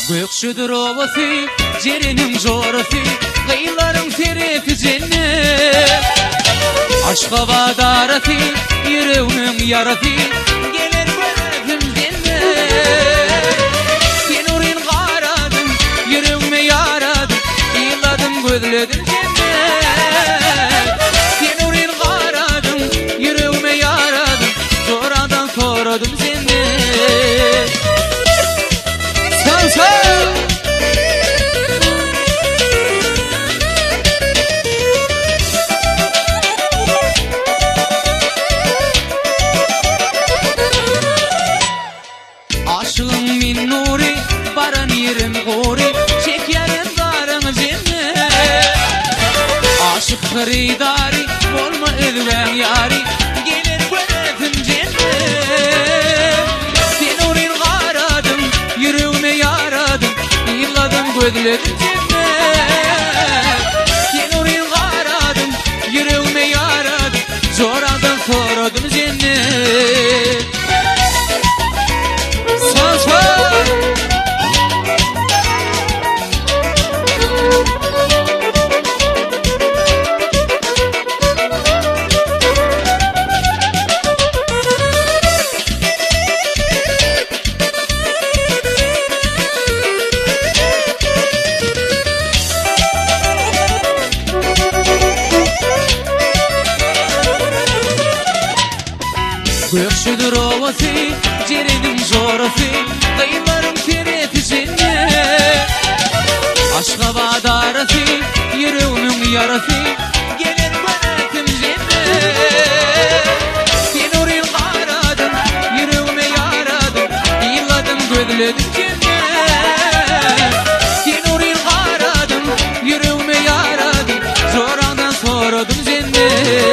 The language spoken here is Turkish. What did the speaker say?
Gökşüdür ovası, cerinin jorası, kıyıların tereti cennet. Aşka vadarası, yüreğimin yarası, gelir gözüm cennet. Sen orin qaradın, yüreğime yaradın, yıladın gözledin cennet. Sen orin qaradın, yüreğime yaradın, sonradan soradım cennet. Sen aşığın min nuri, baran yerin gori, çekerin darın cennet. Aşık hıridari, olma elven yari, gelir gönlüm cennet. Sen orin qaradın, yüreğime yaradın, yılladım gözledim cennet. Sen orin qaradın, yüreğime yaradın, zoradan soradım cennet. Gökşüdür ovası, cerinin jorası, kıyıların tereti cennet. Aşka vadarası, yüreğimin yarası, gelir gönlüm cennet. Sen orin qaradın, yüreğime yaradın, yılladım gözledim cennet. Sen orin qaradın, yüreğime yaradın, zoradan soradım cennet.